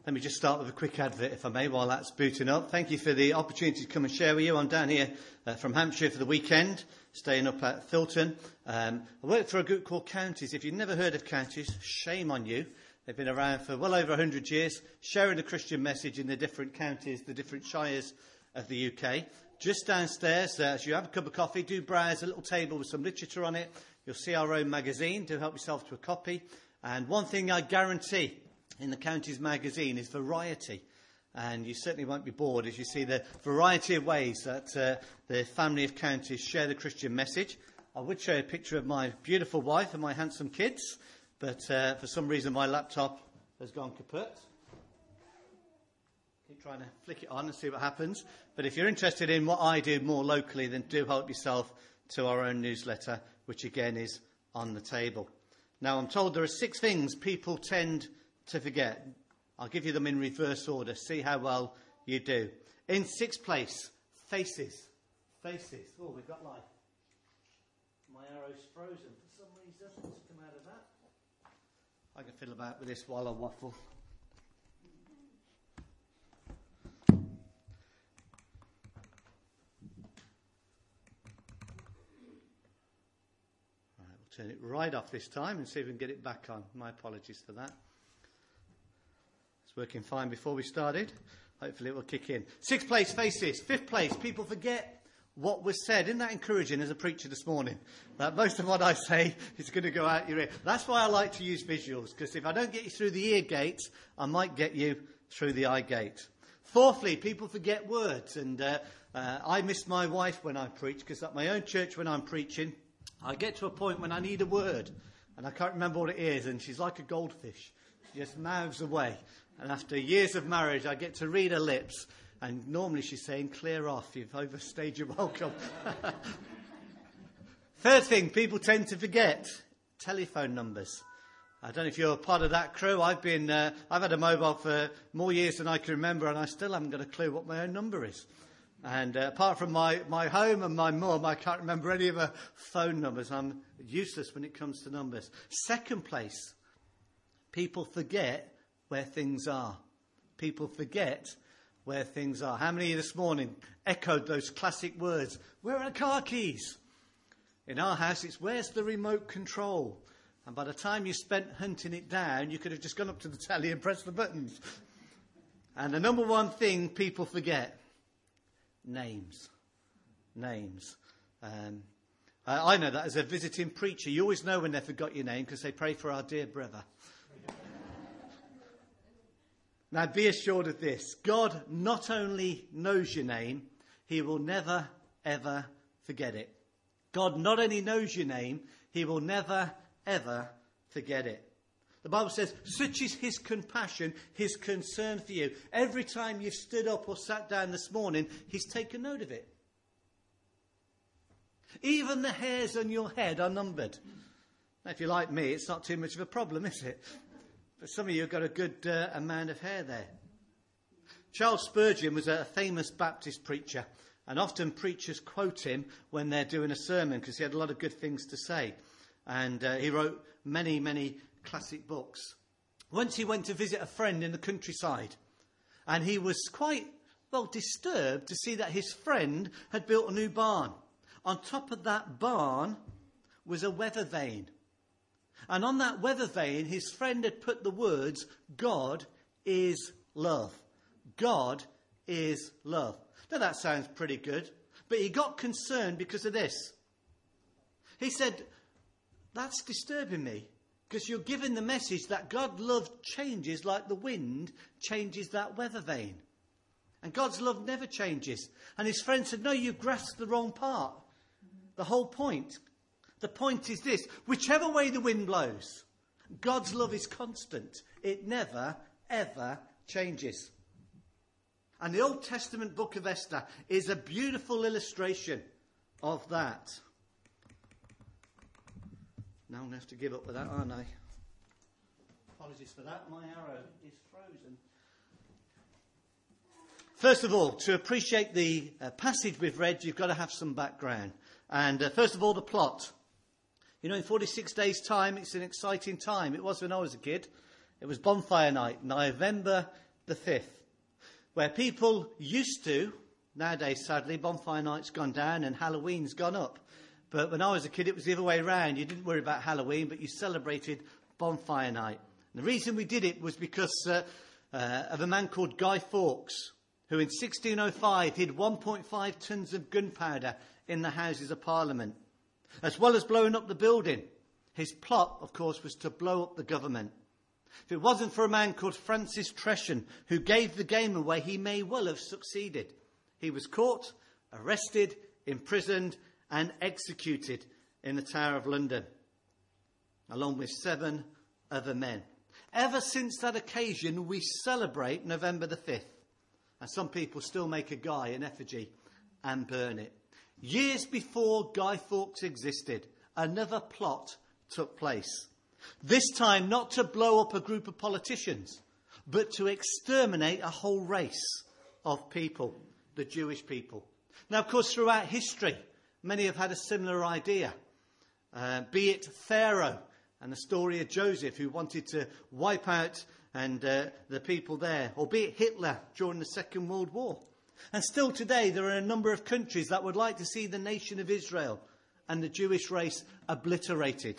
Let me just start with a quick advert, if I may, while that's booting up. Thank you for the opportunity to come and share with you. I'm down here from Hampshire for the weekend, staying up at Thilton. I work for a group called Counties. If you've never heard of Counties, shame on you. They've been around for well over 100 years, sharing the Christian message in the different counties, the different shires of the UK. Just downstairs, as you have a cup of coffee, do browse a little table with some literature on it. You'll see our own magazine. Do help yourself to a copy. And one thing I guarantee in the Counties magazine is variety. And you certainly won't be bored as you see the variety of ways that the family of Counties share the Christian message. I would show a picture of my beautiful wife and my handsome kids, but for some reason my laptop has gone kaput. Keep trying to flick it on and see what happens. But if you're interested in what I do more locally, then do help yourself to our own newsletter, which again is on the table. Now, I'm told there are 6 things people tend to forget. I'll give you them in reverse order. See how well you do. In 6th place, faces. Faces. Oh, we've got life. My arrow's frozen for some reason. Let's come out of that. I can fiddle about with this while I waffle. Right, we'll turn it right off this time and see if we can get it back on. My apologies for that. Working fine before we started. Hopefully it will kick in. 6th place, faces. 5th place, people forget what was said. Isn't that encouraging as a preacher this morning? That most of what I say is going to go out your ear. That's why I like to use visuals, because if I don't get you through the ear gate, I might get you through the eye gate. 4thly, people forget words. And I miss my wife when I preach, because at my own church when I'm preaching, I get to a point when I need a word, and I can't remember what it is, and she's like a goldfish. She just mouths away. And after years of marriage, I get to read her lips. And normally she's saying, clear off, you've overstayed your welcome. 3rd thing people tend to forget, telephone numbers. I don't know if you're a part of that crew. I've had a mobile for more years than I can remember, and I still haven't got a clue what my own number is. And apart from my home and my mum, I can't remember any of her phone numbers. I'm useless when it comes to numbers. 2nd place, people forget where things are. People forget where things are. How many of you this morning echoed those classic words? Where are the car keys? In our house, it's where's the remote control? And by the time you spent hunting it down, you could have just gone up to the telly and pressed the buttons. And the number one thing people forget, names. Names. I know that as a visiting preacher. You always know when they forgot your name because they pray for our dear brother. Now, be assured of this. God not only knows your name, he will never, ever forget it. God not only knows your name, he will never, ever forget it. The Bible says, such is his compassion, his concern for you. Every time you've stood up or sat down this morning, he's taken note of it. Even the hairs on your head are numbered. Now, if you're like me, it's not too much of a problem, is it? But some of you have got a good amount of hair there. Charles Spurgeon was a famous Baptist preacher, and often preachers quote him when they're doing a sermon because he had a lot of good things to say. And he wrote many, many classic books. Once he went to visit a friend in the countryside, and he was quite, disturbed to see that his friend had built a new barn. On top of that barn was a weather vane. And on that weather vane, his friend had put the words, God is love. God is love. Now that sounds pretty good, but he got concerned because of this. He said, that's disturbing me, because you're giving the message that God's love changes like the wind changes that weather vane. And God's love never changes. And his friend said, no, you've grasped the wrong part. The whole point. The point is this, whichever way the wind blows, God's love is constant. It never, ever changes. And the Old Testament book of Esther is a beautiful illustration of that. Now I'm going to have to give up with that, aren't I? Apologies for that. My arrow is frozen. First of all, to appreciate the passage we've read, you've got to have some background. And first of all, the plot. You know, in 46 days' time, it's an exciting time. It was when I was a kid. It was bonfire night, November the 5th, where people used to, nowadays sadly bonfire night's gone down and Halloween's gone up. But when I was a kid it was the other way around. You didn't worry about Halloween, but you celebrated bonfire night. And the reason we did it was because of a man called Guy Fawkes, who in 1605 hid 1.5 tons of gunpowder in the Houses of Parliament. As well as blowing up the building, his plot, of course, was to blow up the government. If it wasn't for a man called Francis Tresham, who gave the game away, he may well have succeeded. He was caught, arrested, imprisoned, and executed in the Tower of London, along with 7 other men. Ever since that occasion, we celebrate November the 5th. And some people still make a guy in effigy and burn it. Years before Guy Fawkes existed, another plot took place. This time not to blow up a group of politicians, but to exterminate a whole race of people, the Jewish people. Now, of course, throughout history, many have had a similar idea. Be it Pharaoh and the story of Joseph, who wanted to wipe out the people there, or be it Hitler during the Second World War. And still today, there are a number of countries that would like to see the nation of Israel and the Jewish race obliterated.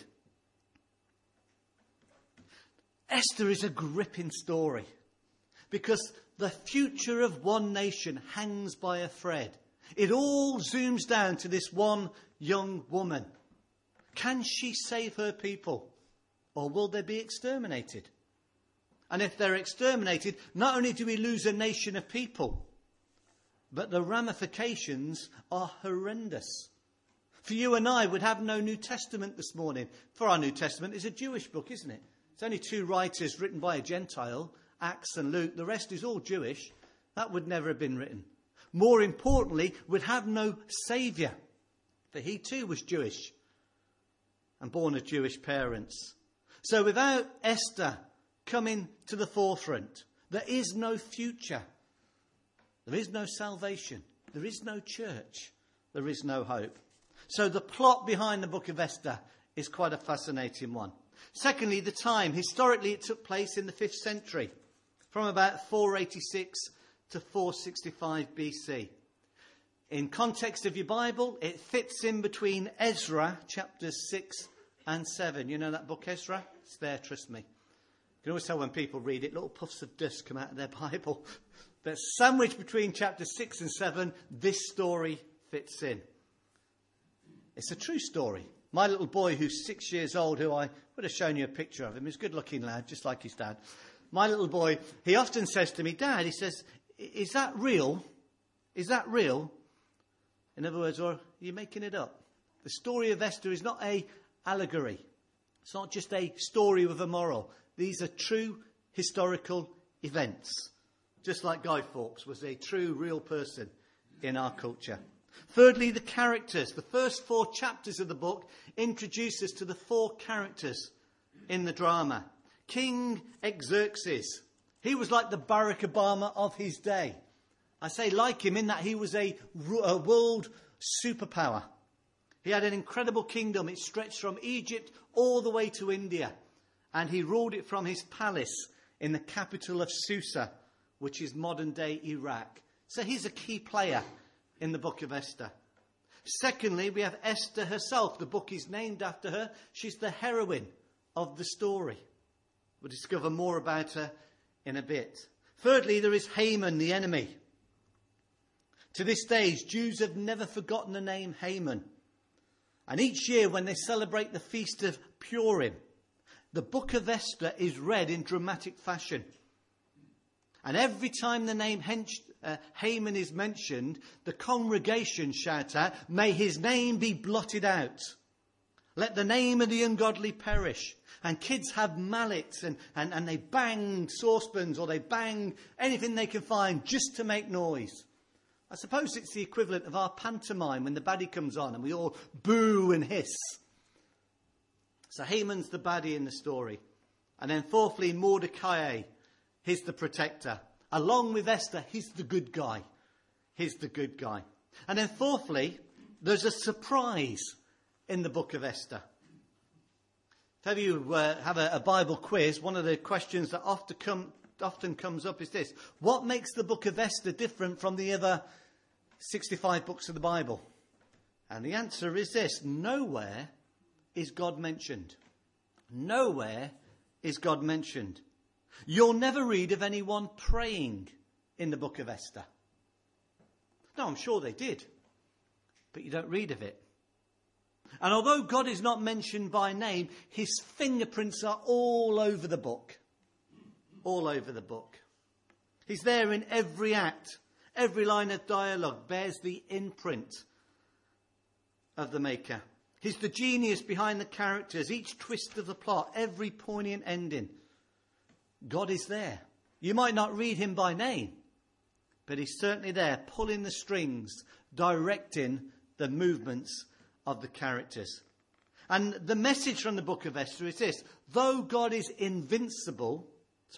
Esther is a gripping story because the future of one nation hangs by a thread. It all zooms down to this one young woman. Can she save her people, or will they be exterminated? And if they're exterminated, not only do we lose a nation of people, but the ramifications are horrendous. For you and I would have no New Testament this morning. For our New Testament is a Jewish book, isn't it? It's only 2 writers written by a Gentile, Acts and Luke. The rest is all Jewish. That would never have been written. More importantly, would have no saviour. For he too was Jewish and born of Jewish parents. So without Esther coming to the forefront, there is no future. There is no salvation. There is no church. There is no hope. So the plot behind the book of Esther is quite a fascinating one. Secondly, the time. Historically, it took place in the 5th century, from about 486 to 465 BC. In context of your Bible, it fits in between Ezra, chapters 6 and 7. You know that book, Ezra? It's there, trust me. You can always tell when people read it, little puffs of dust come out of their Bible. But sandwiched between chapters 6 and 7, this story fits in. It's a true story. My little boy, who's 6 years old, who I would have shown you a picture of him, he's a good-looking lad, just like his dad. My little boy, he often says to me, Dad, he says, is that real? Is that real? In other words, or are you making it up? The story of Esther is not an allegory. It's not just a story with a moral. These are true historical events. Just like Guy Fawkes was a true, real person in our culture. Thirdly, the characters. The first 4 chapters of the book introduce us to the 4 characters in the drama. King Xerxes. He was like the Barack Obama of his day. I say like him in that he was a world superpower. He had an incredible kingdom. It stretched from Egypt all the way to India. And he ruled it from his palace in the capital of Susa, which is modern-day Iraq. So he's a key player in the book of Esther. Secondly, we have Esther herself. The book is named after her. She's the heroine of the story. We'll discover more about her in a bit. Thirdly, there is Haman, the enemy. To this day, Jews have never forgotten the name Haman. And each year when they celebrate the Feast of Purim, the book of Esther is read in dramatic fashion. And every time the name Haman is mentioned, the congregation shout out, may his name be blotted out. Let the name of the ungodly perish. And kids have mallets and they bang saucepans or they bang anything they can find just to make noise. I suppose it's the equivalent of our pantomime when the baddie comes on and we all boo and hiss. So Haman's the baddie in the story. And then fourthly, Mordecai. He's the protector. Along with Esther, he's the good guy. He's the good guy. And then fourthly, there's a surprise in the book of Esther. If ever you have a Bible quiz, one of the questions that often often comes up is this: what makes the book of Esther different from the other 65 books of the Bible? And the answer is this: nowhere is God mentioned. Nowhere is God mentioned. You'll never read of anyone praying in the book of Esther. No, I'm sure they did, but you don't read of it. And although God is not mentioned by name, his fingerprints are all over the book. All over the book. He's there in every act. Every line of dialogue bears the imprint of the maker. He's the genius behind the characters, each twist of the plot, every poignant ending. God is there. You might not read him by name, but he's certainly there, pulling the strings, directing the movements of the characters. And the message from the book of Esther is this: though God is invisible,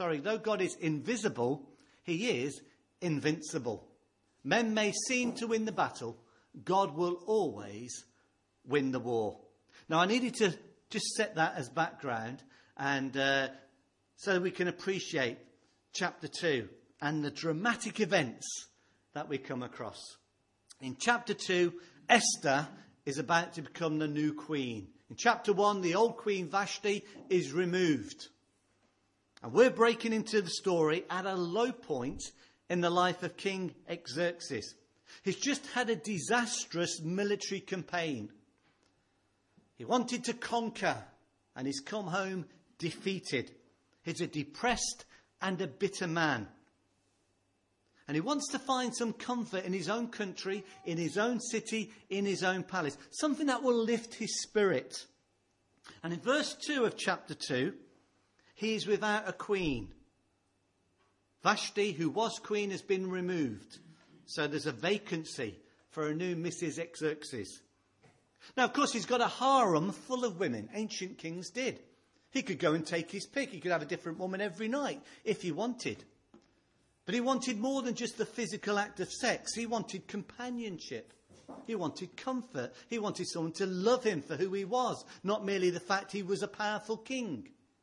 he is invincible. Men may seem to win the battle, God will always win the war. Now, I needed to just set that as background, and so we can appreciate chapter 2 and the dramatic events that we come across. In chapter 2, Esther is about to become the new queen. In chapter 1, the old Queen Vashti is removed. And we're breaking into the story at a low point in the life of King Xerxes. He's just had a disastrous military campaign. He wanted to conquer, and he's come home defeated. He's a depressed and a bitter man. And he wants to find some comfort in his own country, in his own city, in his own palace. Something that will lift his spirit. And in verse 2 of chapter 2, he is without a queen. Vashti, who was queen, has been removed. So there's a vacancy for a new Mrs. Xerxes. Now, of course, he's got a harem full of women. Ancient kings did. He could go and take his pick. He could have a different woman every night if he wanted. But he wanted more than just the physical act of sex. He wanted companionship. He wanted comfort. He wanted someone to love him for who he was, not merely the fact he was a powerful king.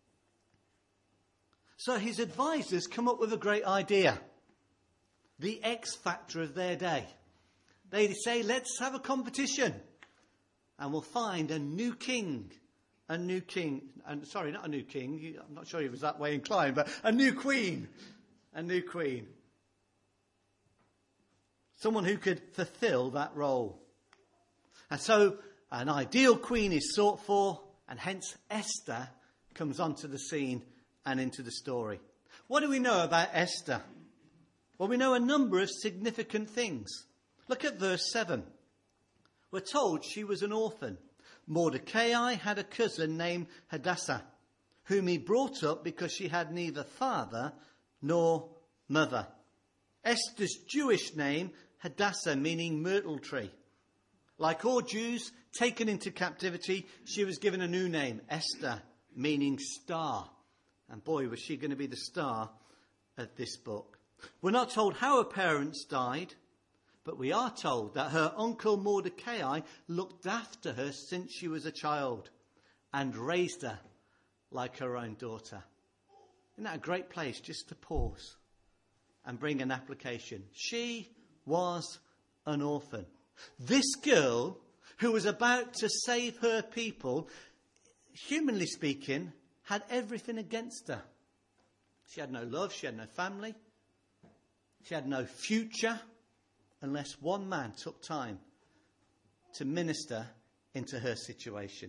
So his advisors come up with a great idea. The X factor of their day. They say, let's have a competition. And we'll find a new king. A new king. Sorry, not a new king. I'm not sure he was that way inclined, but a new queen. A new queen. Someone who could fulfill that role. And so an ideal queen is sought for, and hence Esther comes onto the scene and into the story. What do we know about Esther? Well, we know a number of significant things. Look at verse 7. We're told she was an orphan. Mordecai had a cousin named Hadassah, whom he brought up because she had neither father nor mother. Esther's Jewish name, Hadassah, meaning myrtle tree. Like all Jews taken into captivity, she was given a new name, Esther, meaning star. And boy, was she going to be the star of this book. We're not told how her parents died, but we are told that her uncle Mordecai looked after her since she was a child and raised her like her own daughter. Isn't that a great place just to pause and bring an application? She was an orphan. This girl who was about to save her people, humanly speaking, had everything against her. She had no love, she had no family, she had no future, unless one man took time to minister into her situation.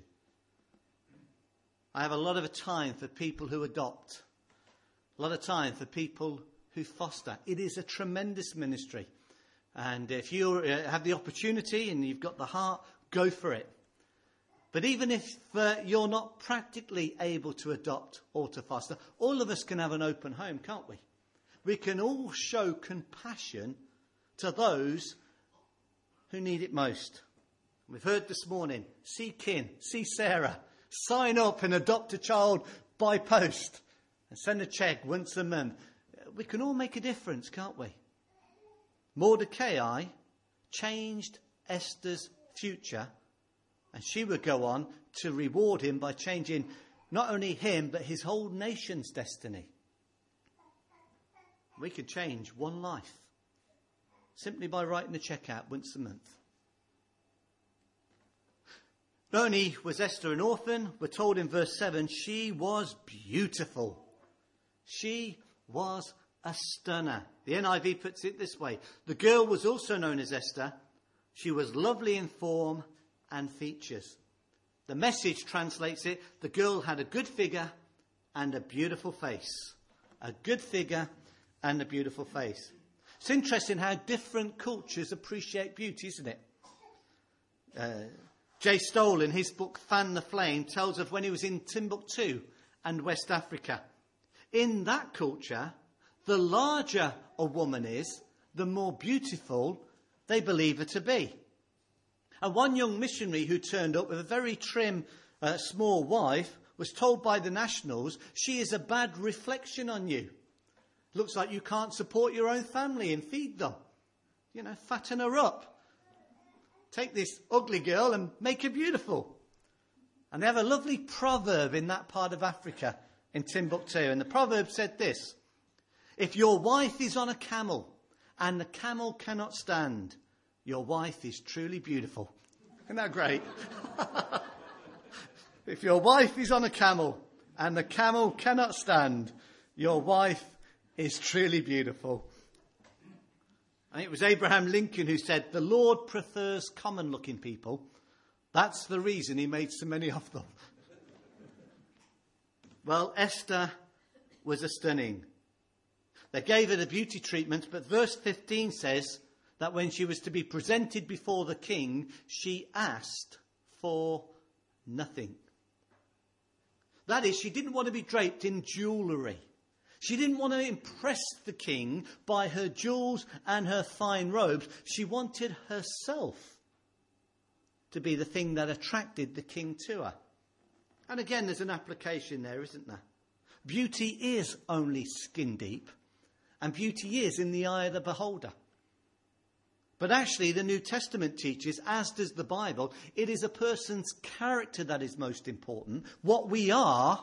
I have a lot of time for people who adopt, a lot of time for people who foster. It is a tremendous ministry. And if you have the opportunity and you've got the heart, go for it. But even if you're not practically able to adopt or to foster, all of us can have an open home, can't we? We can all show compassion to those who need it most. We've heard this morning, see Kin, see Sarah, sign up and adopt a child by post and send a cheque once a month. We can all make a difference, can't we? Mordecai changed Esther's future, and she would go on to reward him by changing not only him, but his whole nation's destiny. We could change one life simply by writing a cheque out once a month. Not only was Esther an orphan, we're told in verse 7, she was beautiful. She was a stunner. The NIV puts it this way. The girl was also known as Esther. She was lovely in form and features. The Message translates it, the girl had a good figure and a beautiful face. A good figure and a beautiful face. It's interesting how different cultures appreciate beauty, isn't it? Jay Stoll, in his book Fan the Flame, tells of when he was in Timbuktu and West Africa. In that culture, the larger a woman is, the more beautiful they believe her to be. And one young missionary who turned up with a very trim, small wife was told by the nationals, she is a bad reflection on you. Looks like you can't support your own family and feed them. Fatten her up. Take this ugly girl and make her beautiful. And they have a lovely proverb in that part of Africa, in Timbuktu. And the proverb said this: if your wife is on a camel and the camel cannot stand, your wife is truly beautiful. Isn't that great? If your wife is on a camel and the camel cannot stand, your wife is truly beautiful. I think it was Abraham Lincoln who said, the Lord prefers common-looking people. That's the reason he made so many of them. Well, Esther was a stunning. They gave her the beauty treatment, but verse 15 says that when she was to be presented before the king, she asked for nothing. That is, she didn't want to be draped in jewellery. She didn't want to impress the king by her jewels and her fine robes. She wanted herself to be the thing that attracted the king to her. And again, there's an application there, isn't there? Beauty is only skin deep, and beauty is in the eye of the beholder. But actually, the New Testament teaches, as does the Bible, it is a person's character that is most important. What we are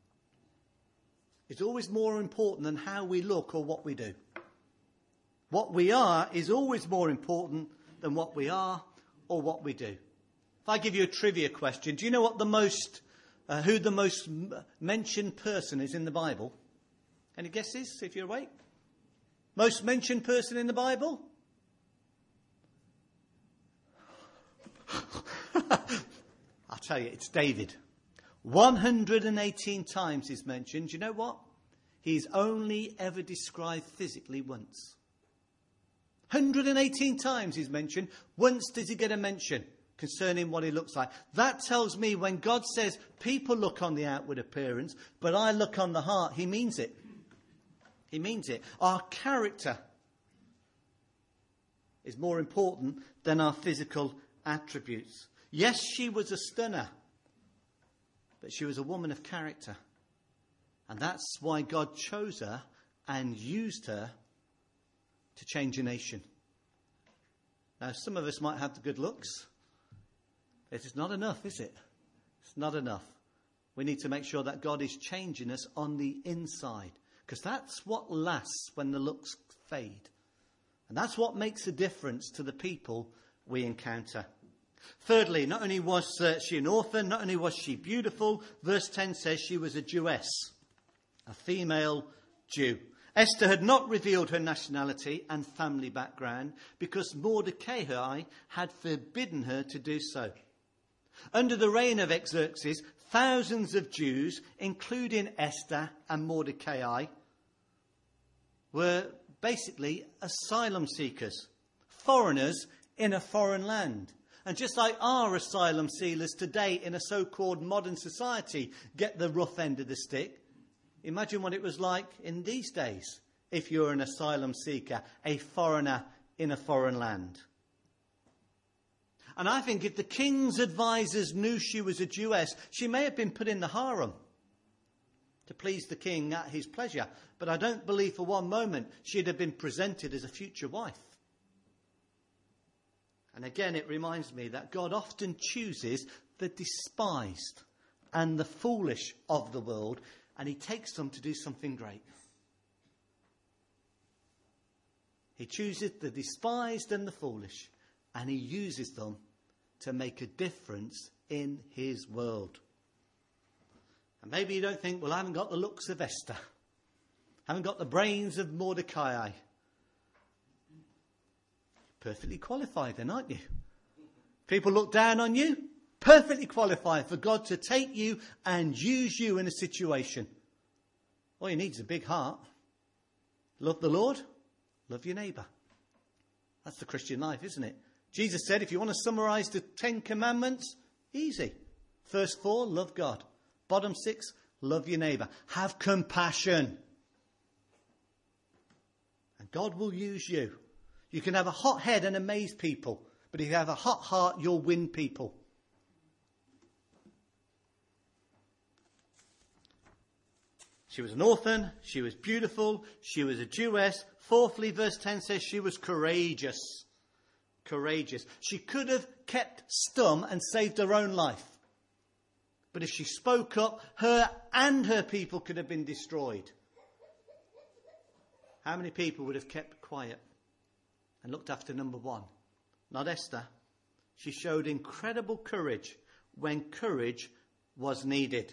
is always more important than how we look or what we do. What we are is always more important than what we are or what we do. If I give you a trivia question, do you know what who the most mentioned person is in the Bible? Any guesses, if you're awake? Most mentioned person in the Bible? I'll tell you, it's David. 118 times he's mentioned. You know what? He's only ever described physically once. 118 times he's mentioned. Once does he get a mention concerning what he looks like. That tells me when God says people look on the outward appearance, but I look on the heart, he means it. He means it. Our character is more important than our physical attributes. Yes, she was a stunner, but she was a woman of character. And that's why God chose her and used her to change a nation. Now, some of us might have the good looks. It is not enough, is it? It's not enough. We need to make sure that God is changing us on the inside, because that's what lasts when the looks fade. And that's what makes a difference to the people we encounter. Thirdly, not only was she an orphan, not only was she beautiful, verse 10 says she was a Jewess, a female Jew. Esther had not revealed her nationality and family background because Mordecai had forbidden her to do so. Under the reign of Xerxes, thousands of Jews, including Esther and Mordecai, were basically asylum seekers, foreigners in a foreign land. And just like our asylum seekers today in a so-called modern society get the rough end of the stick, imagine what it was like in these days if you're an asylum seeker, a foreigner in a foreign land. And I think if the king's advisors knew she was a Jewess, she may have been put in the harem to please the king at his pleasure. But I don't believe for one moment she'd have been presented as a future wife. And again, it reminds me that God often chooses the despised and the foolish of the world, and he takes them to do something great. He chooses the despised and the foolish, and he uses them to make a difference in his world. And maybe you don't think, well, I haven't got the looks of Esther. I haven't got the brains of Mordecai. Perfectly qualified then, aren't you? People look down on you. Perfectly qualified for God to take you and use you in a situation. All you need is a big heart. Love the Lord, love your neighbour. That's the Christian life, isn't it? Jesus said, if you want to summarise the 10 commandments, easy. First 4, love God. Bottom 6, love your neighbour. Have compassion. And God will use you. You can have a hot head and amaze people, but if you have a hot heart, you'll win people. She was an orphan, she was beautiful, she was a Jewess. Fourthly, verse 10 says she was courageous. Courageous. She could have kept stum and saved her own life. But if she spoke up, her and her people could have been destroyed. How many people would have kept quiet and looked after number one? Not Esther. She showed incredible courage when courage was needed.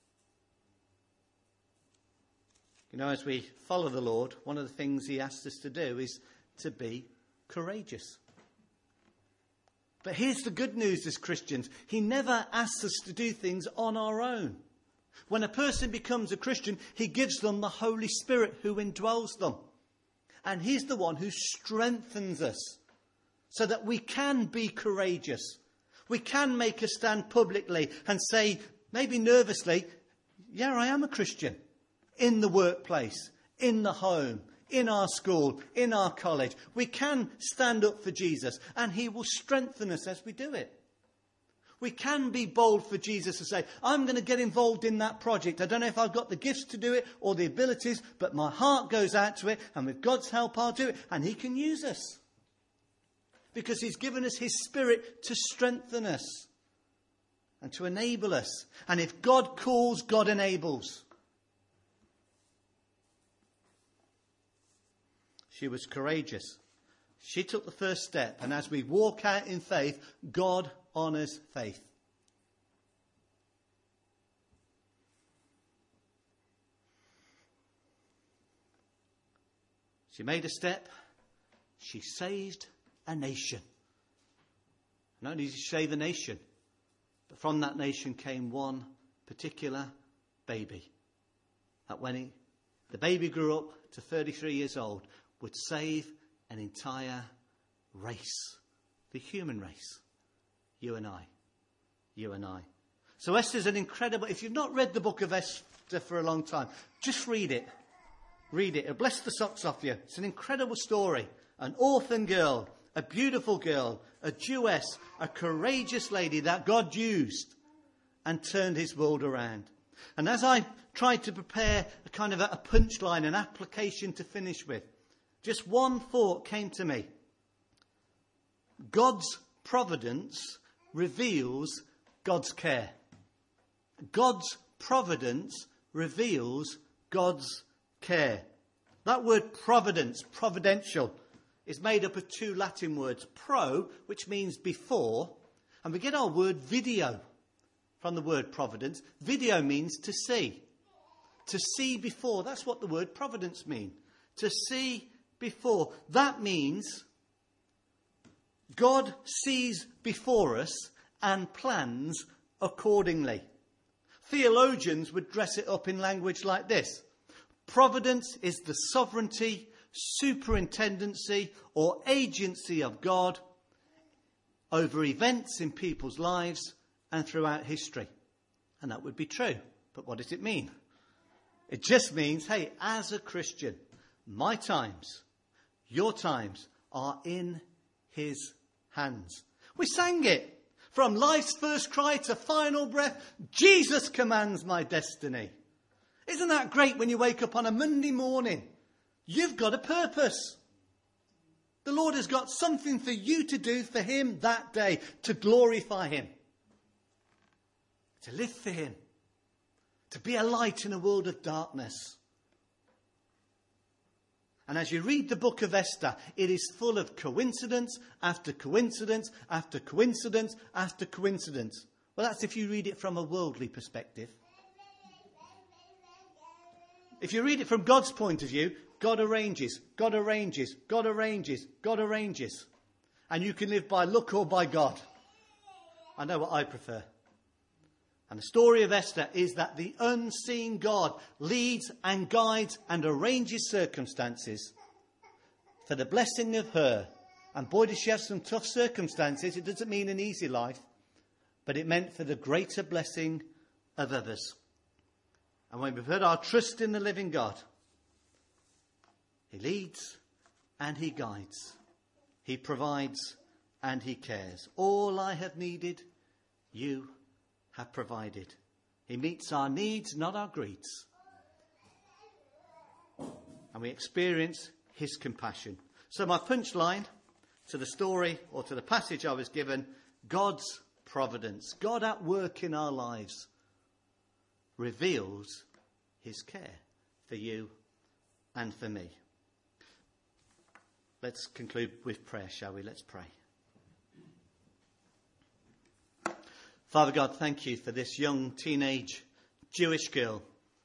You know, as we follow the Lord, one of the things he asks us to do is to be courageous. But here's the good news as Christians. He never asks us to do things on our own. When a person becomes a Christian, he gives them the Holy Spirit who indwells them. And he's the one who strengthens us so that we can be courageous. We can make a stand publicly and say, maybe nervously, yeah, I am a Christian. In the workplace, in the home, in our school, in our college. We can stand up for Jesus and he will strengthen us as we do it. We can be bold for Jesus to say, I'm going to get involved in that project. I don't know if I've got the gifts to do it or the abilities, but my heart goes out to it, and with God's help I'll do it. And he can use us because he's given us his Spirit to strengthen us and to enable us. And if God calls, God enables. She was courageous. She took the first step. And as we walk out in faith, God honours faith. She made a step. She saved a nation. Not only did she save a nation, but from that nation came one particular baby. That when the baby grew up to 33 years old, would save an entire race. The human race. You and I. You and I. So Esther's an incredible... If you've not read the book of Esther for a long time, just read it. Read it. It'll bless the socks off you. It's an incredible story. An orphan girl, a beautiful girl, a Jewess, a courageous lady that God used and turned his world around. And as I tried to prepare a kind of a punchline, an application to finish with, just one thought came to me. God's providence reveals God's care. God's providence reveals God's care. That word providence, providential, is made up of two Latin words. Pro, which means before, and we get our word video from the word providence. Video means to see. To see before. That's what the word providence means. To see before. That means God sees before us and plans accordingly. Theologians would dress it up in language like this. Providence is the sovereignty, superintendency or agency of God over events in people's lives and throughout history. And that would be true. But what does it mean? It just means, hey, as a Christian, my times, your times are in his hands. We sang it. From life's first cry to final breath, Jesus commands my destiny. Isn't that great when you wake up on a Monday morning? You've got a purpose. The Lord has got something for you to do for him that day, to glorify him, to live for him, to be a light in a world of darkness. And as you read the book of Esther, it is full of coincidence after coincidence after coincidence after coincidence. Well, that's if you read it from a worldly perspective. If you read it from God's point of view, God arranges, God arranges, God arranges, God arranges. And you can live by luck or by God. I know what I prefer. And the story of Esther is that the unseen God leads and guides and arranges circumstances for the blessing of her. And boy, does she have some tough circumstances. It doesn't mean an easy life, but it meant for the greater blessing of others. And when we put our trust in the living God, he leads and he guides. He provides and he cares. All I have needed, you have provided. He meets our needs, not our greeds. And we experience his compassion. So my punchline to the story or to the passage I was given, God's providence, God at work in our lives, reveals his care for you and for me. Let's conclude with prayer, shall we? Let's pray. Father God, thank you for this young teenage Jewish girl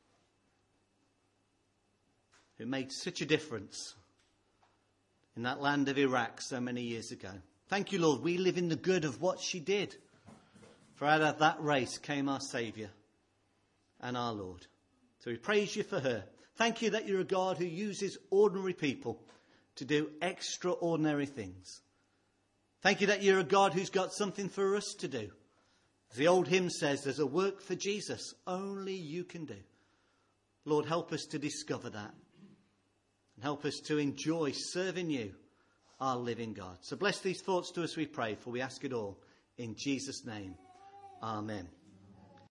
who made such a difference in that land of Iraq so many years ago. Thank you, Lord, we live in the good of what she did. For out of that race came our Saviour and our Lord. So we praise you for her. Thank you that you're a God who uses ordinary people to do extraordinary things. Thank you that you're a God who's got something for us to do. As the old hymn says, there's a work for Jesus only you can do. Lord, help us to discover that. And help us to enjoy serving you, our living God. So bless these thoughts to us, we pray, for we ask it all in Jesus' name. Amen.